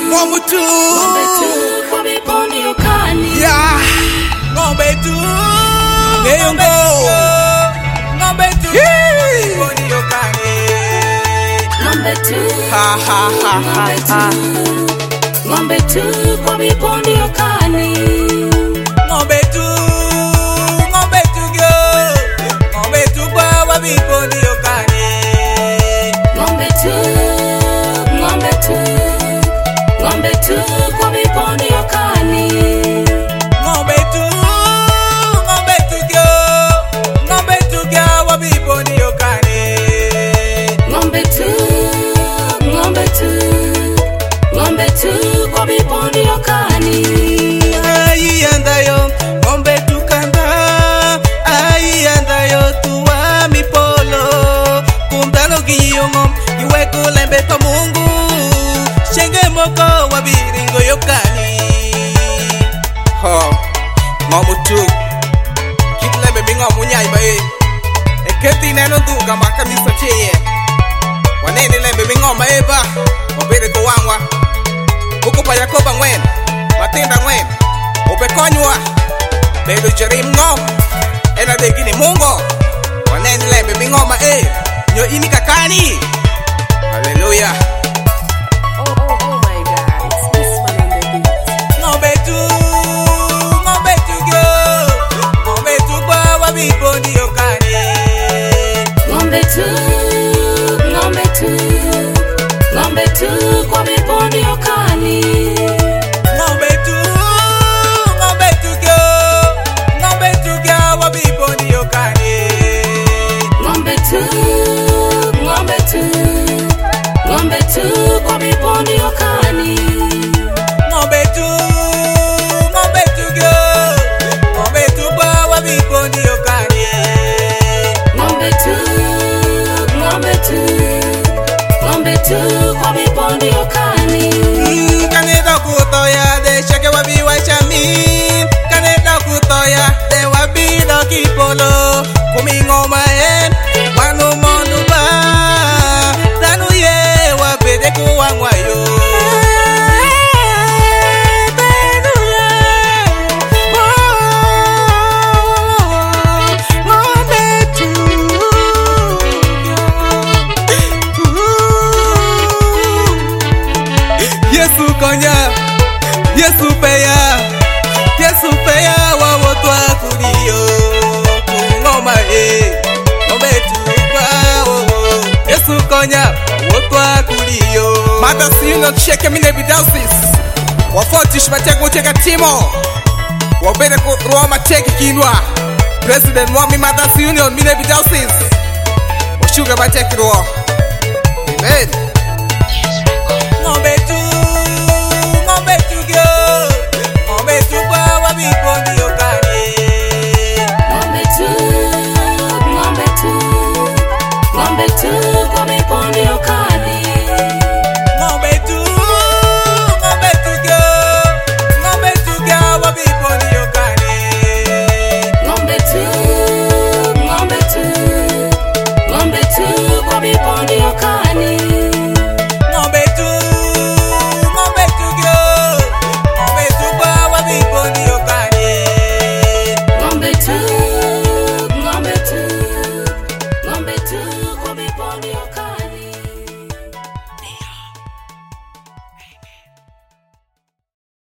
ng'ombe tu kwa miponi ukani. yeah, ng'ombe tu ng'ombe tu miponi ukani. Ng'ombe tu Ha ha ha ha ha. Ng'ombe tu kwa miponi ukani. Ng'ombe tu gyo, ng'ombe tu kwa miponi ukani. Ng'ombe tu kwa miponi ukani. Ng'ombe tu gyo, ng'ombe tu kwa miponi ukani. Ng'ombe tu kwa miponi ukani. Ai andayo ng'ombe tu kanda, ai andayo tuwa mipolo. Kumdano giyongom iweko lembe pa Mungu. Shenge moko wabiringo yokani. Ho ng'ombe tu kitlembe bingo munyai ba e. Eketi neno tu kama kamisa cheye. Wanene lembe bingo maeba. Wabere to wangwa. Buko pa Yakoba ngwen, matenda ngwen. Ope konywa, bedo jerim ngom. Ena de gini mungo. Wanene lembe bingo ma e. Nyo ini kakani. Hallelujah. Oh my God, it's this one on the beat. Ng'ombe tu gyo, ng'ombe tu kwa wabiboni yokani. Ng'ombe tu kwa miponi ukani. Ng'ombe tu gyo, ng'ombe tu kwa wabiboni yokani. Ng'ombe tu kwa miponi ukani. Ng'ombe tu gyo, ng'ombe tu kwa wabiboni yokani. Ng'ombe tu kwa miponi ukani. Kaneda kutoya de shake wabi wachami. Kaneda kutoya de wabi do kipolo. Kumingoma en manu monu ba. Tanu ye wabede kuwangwayo. Yesu peya wa wotu akurio. Ngoma ng'ombe tu kwa Yesu konya wotu akurio. Mata sino cheke mine bidausis. Wafotish mateko cheka timo. Wabere ko Roma cheke kinwa. President Mwami Mata Union mine bidausis. Oshuga mateke ro. Amen. Ng'ombe tu gyo, ng'ombe tu kwa wabiboni yokani. Ng'ombe tu kwa miponi ukani. Ng'ombe tu gyo, ng'ombe tu kwa wabiboni yokani. Ng'ombe tu kwa miponi ukani. Ng'ombe tu gyo, ng'ombe tu kwa wabiboni yokani. Ng'ombe tu kwa miponi ukani.